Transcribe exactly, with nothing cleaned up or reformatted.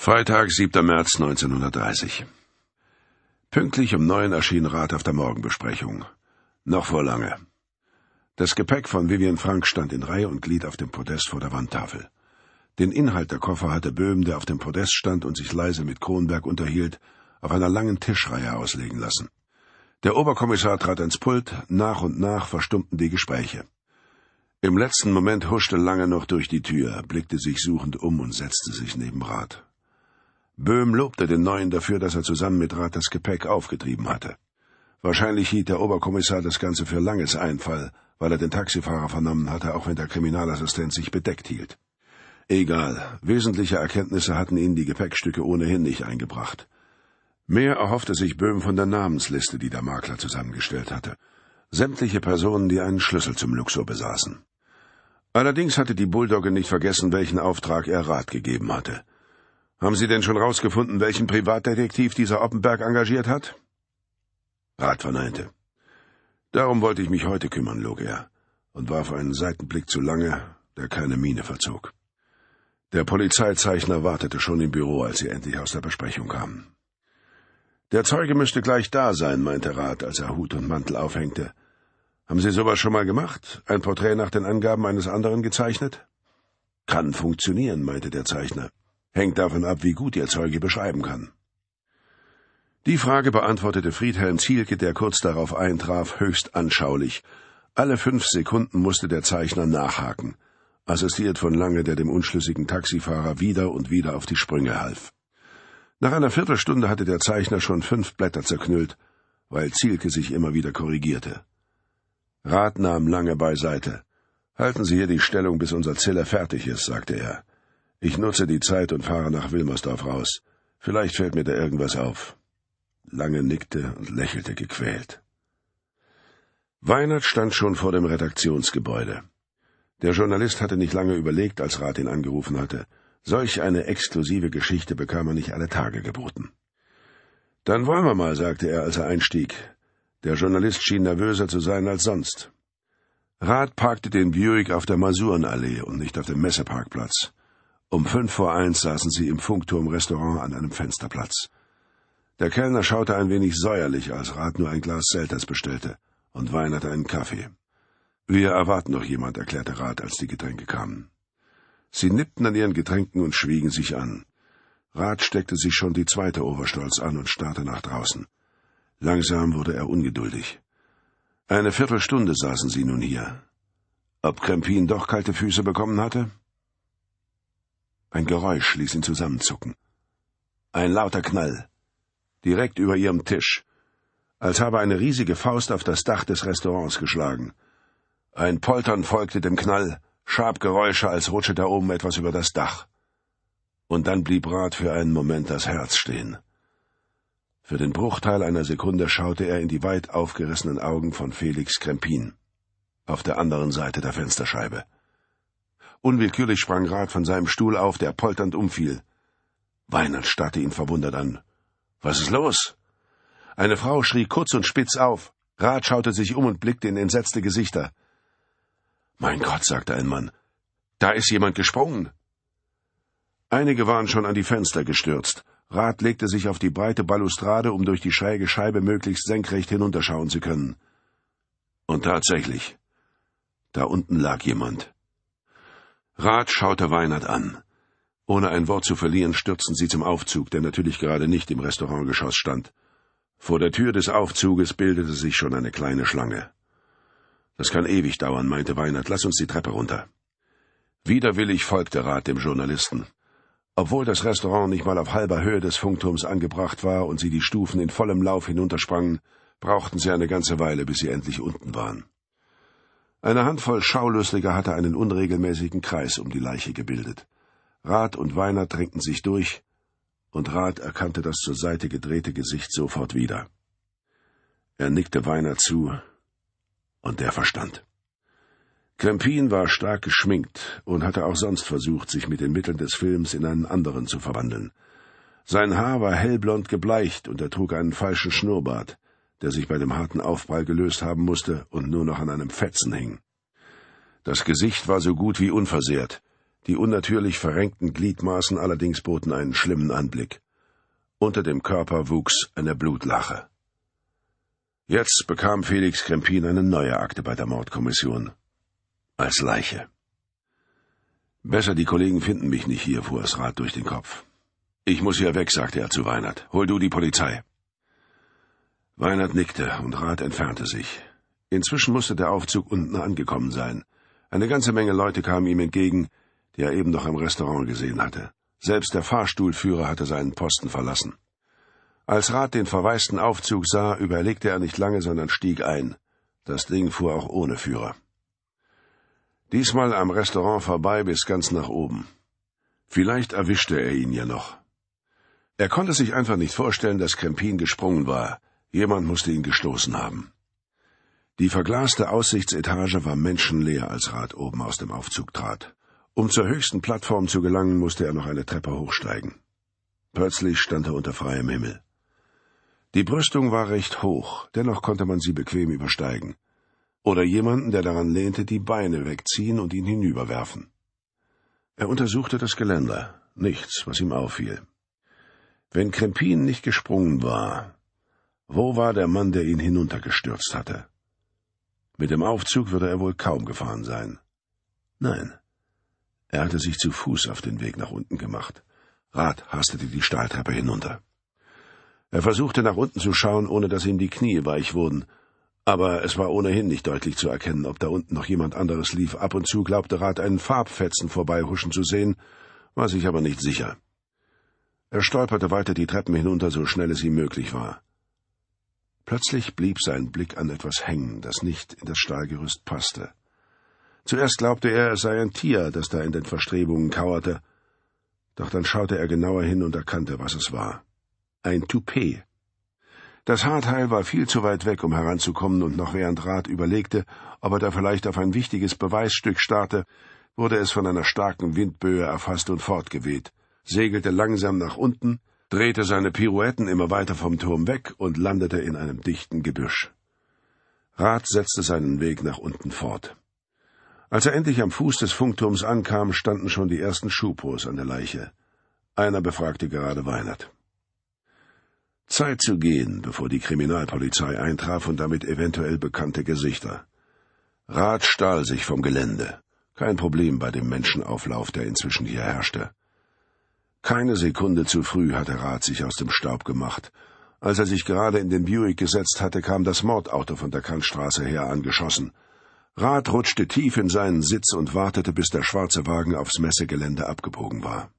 Freitag, siebter März neunzehnhundertdreißig. Pünktlich um neun erschien Rat auf der Morgenbesprechung. Noch vor lange. Das Gepäck von Vivian Frank stand in Reihe und Glied auf dem Podest vor der Wandtafel. Den Inhalt der Koffer hatte Böhm, der auf dem Podest stand und sich leise mit Kronberg unterhielt, auf einer langen Tischreihe auslegen lassen. Der Oberkommissar trat ans Pult, nach und nach verstummten die Gespräche. Im letzten Moment huschte Lange noch durch die Tür, blickte sich suchend um und setzte sich neben Rat. Böhm lobte den Neuen dafür, dass er zusammen mit Rat das Gepäck aufgetrieben hatte. Wahrscheinlich hielt der Oberkommissar das Ganze für Langes Einfall, weil er den Taxifahrer vernommen hatte, auch wenn der Kriminalassistent sich bedeckt hielt. Egal, wesentliche Erkenntnisse hatten ihnen die Gepäckstücke ohnehin nicht eingebracht. Mehr erhoffte sich Böhm von der Namensliste, die der Makler zusammengestellt hatte. Sämtliche Personen, die einen Schlüssel zum Luxor besaßen. Allerdings hatte die Bulldogge nicht vergessen, welchen Auftrag er Rat gegeben hatte. »Haben Sie denn schon rausgefunden, welchen Privatdetektiv dieser Oppenberg engagiert hat?« Rat verneinte. »Darum wollte ich mich heute kümmern«, log er, und warf einen Seitenblick zu Lange, der keine Miene verzog. Der Polizeizeichner wartete schon im Büro, als sie endlich aus der Besprechung kamen. »Der Zeuge müsste gleich da sein«, meinte Rat, als er Hut und Mantel aufhängte. »Haben Sie sowas schon mal gemacht? Ein Porträt nach den Angaben eines anderen gezeichnet?« »Kann funktionieren«, meinte der Zeichner. »Hängt davon ab, wie gut Ihr Zeuge beschreiben kann.« Die Frage beantwortete Friedhelm Zielke, der kurz darauf eintraf, höchst anschaulich. Alle fünf Sekunden musste der Zeichner nachhaken, assistiert von Lange, der dem unschlüssigen Taxifahrer wieder und wieder auf die Sprünge half. Nach einer Viertelstunde hatte der Zeichner schon fünf Blätter zerknüllt, weil Zielke sich immer wieder korrigierte. Rat nahm Lange beiseite. »Halten Sie hier die Stellung, bis unser Ziller fertig ist«, sagte er. »Ich nutze die Zeit und fahre nach Wilmersdorf raus. Vielleicht fällt mir da irgendwas auf.« Lange nickte und lächelte gequält. Weinert stand schon vor dem Redaktionsgebäude. Der Journalist hatte nicht lange überlegt, als Rat ihn angerufen hatte. Solch eine exklusive Geschichte bekam er nicht alle Tage geboten. »Dann wollen wir mal«, sagte er, als er einstieg. Der Journalist schien nervöser zu sein als sonst. Rat parkte den Buick auf der Masurenallee und nicht auf dem Messeparkplatz. Um fünf vor eins saßen sie im Funkturm-Restaurant an einem Fensterplatz. Der Kellner schaute ein wenig säuerlich, als Rat nur ein Glas Selters bestellte, und Weinert einen Kaffee. »Wir erwarten noch jemand«, erklärte Rat, als die Getränke kamen. Sie nippten an ihren Getränken und schwiegen sich an. Rat steckte sich schon die zweite Overstolz an und starrte nach draußen. Langsam wurde er ungeduldig. Eine Viertelstunde saßen sie nun hier. Ob Krempin doch kalte Füße bekommen hatte? Ein Geräusch ließ ihn zusammenzucken. Ein lauter Knall. Direkt über ihrem Tisch. Als habe eine riesige Faust auf das Dach des Restaurants geschlagen. Ein Poltern folgte dem Knall, Schabgeräusche, als rutsche da oben etwas über das Dach. Und dann blieb Rat für einen Moment das Herz stehen. Für den Bruchteil einer Sekunde schaute er in die weit aufgerissenen Augen von Felix Krempin, auf der anderen Seite der Fensterscheibe. Unwillkürlich sprang Rat von seinem Stuhl auf, der polternd umfiel. Weinert starrte ihn verwundert an. »Was ist los?« Eine Frau schrie kurz und spitz auf. Rat schaute sich um und blickte in entsetzte Gesichter. »Mein Gott«, sagte ein Mann, »da ist jemand gesprungen.« Einige waren schon an die Fenster gestürzt. Rat legte sich auf die breite Balustrade, um durch die schräge Scheibe möglichst senkrecht hinunterschauen zu können. Und tatsächlich, da unten lag jemand. Rat schaute Weinert an. Ohne ein Wort zu verlieren, stürzten sie zum Aufzug, der natürlich gerade nicht im Restaurantgeschoss stand. Vor der Tür des Aufzuges bildete sich schon eine kleine Schlange. »Das kann ewig dauern«, meinte Weinert, »lass uns die Treppe runter.« Widerwillig folgte Rat dem Journalisten. Obwohl das Restaurant nicht mal auf halber Höhe des Funkturms angebracht war und sie die Stufen in vollem Lauf hinuntersprangen, brauchten sie eine ganze Weile, bis sie endlich unten waren. Eine Handvoll Schaulustiger hatte einen unregelmäßigen Kreis um die Leiche gebildet. Rat und Weinert drängten sich durch, und Rat erkannte das zur Seite gedrehte Gesicht sofort wieder. Er nickte Weinert zu, und der verstand. Krempin war stark geschminkt und hatte auch sonst versucht, sich mit den Mitteln des Films in einen anderen zu verwandeln. Sein Haar war hellblond gebleicht und er trug einen falschen Schnurrbart, der sich bei dem harten Aufprall gelöst haben musste und nur noch an einem Fetzen hing. Das Gesicht war so gut wie unversehrt, Die unnatürlich verrenkten Gliedmaßen allerdings boten einen schlimmen Anblick. Unter dem Körper wuchs eine Blutlache. Jetzt bekam Felix Krempin eine neue Akte bei der Mordkommission. Als Leiche. »Besser, die Kollegen finden mich nicht hier«, fuhr es Rath durch den Kopf. »Ich muss hier weg«, sagte er zu Weinert. »Hol du die Polizei.« Weinert nickte und Rath entfernte sich. Inzwischen musste der Aufzug unten angekommen sein. Eine ganze Menge Leute kamen ihm entgegen, die er eben noch im Restaurant gesehen hatte. Selbst der Fahrstuhlführer hatte seinen Posten verlassen. Als Rath den verwaisten Aufzug sah, überlegte er nicht lange, sondern stieg ein. Das Ding fuhr auch ohne Führer. Diesmal am Restaurant vorbei bis ganz nach oben. Vielleicht erwischte er ihn ja noch. Er konnte sich einfach nicht vorstellen, dass Krempin gesprungen war. Jemand musste ihn gestoßen haben. Die verglaste Aussichtsetage war menschenleer, als Rath oben aus dem Aufzug trat. Um zur höchsten Plattform zu gelangen, musste er noch eine Treppe hochsteigen. Plötzlich stand er unter freiem Himmel. Die Brüstung war recht hoch, dennoch konnte man sie bequem übersteigen. Oder jemanden, der daran lehnte, die Beine wegziehen und ihn hinüberwerfen. Er untersuchte das Geländer. Nichts, was ihm auffiel. Wenn Krempin nicht gesprungen war, wo war der Mann, der ihn hinuntergestürzt hatte? Mit dem Aufzug würde er wohl kaum gefahren sein. Nein, er hatte sich zu Fuß auf den Weg nach unten gemacht. Rath hastete die Stahltreppe hinunter. Er versuchte nach unten zu schauen, ohne dass ihm die Knie weich wurden, aber es war ohnehin nicht deutlich zu erkennen, ob da unten noch jemand anderes lief. Ab und zu glaubte Rath einen Farbfetzen vorbeihuschen zu sehen, war sich aber nicht sicher. Er stolperte weiter die Treppen hinunter, so schnell es ihm möglich war. Plötzlich blieb sein Blick an etwas hängen, das nicht in das Stahlgerüst passte. Zuerst glaubte er, es sei ein Tier, das da in den Verstrebungen kauerte, doch dann schaute er genauer hin und erkannte, was es war. Ein Toupet. Das Haarteil war viel zu weit weg, um heranzukommen, und noch während Rath überlegte, ob er da vielleicht auf ein wichtiges Beweisstück starte, wurde es von einer starken Windböe erfasst und fortgeweht, segelte langsam nach unten, drehte seine Pirouetten immer weiter vom Turm weg und landete in einem dichten Gebüsch. Rath setzte seinen Weg nach unten fort. Als er endlich am Fuß des Funkturms ankam, standen schon die ersten Schupos an der Leiche. Einer befragte gerade Weinert. Zeit zu gehen, bevor die Kriminalpolizei eintraf und damit eventuell bekannte Gesichter. Rath stahl sich vom Gelände. Kein Problem bei dem Menschenauflauf, der inzwischen hier herrschte. Keine Sekunde zu früh hatte Rath sich aus dem Staub gemacht. Als er sich gerade in den Buick gesetzt hatte, kam das Mordauto von der Kantstraße her angeschossen. Rath rutschte tief in seinen Sitz und wartete, bis der schwarze Wagen aufs Messegelände abgebogen war.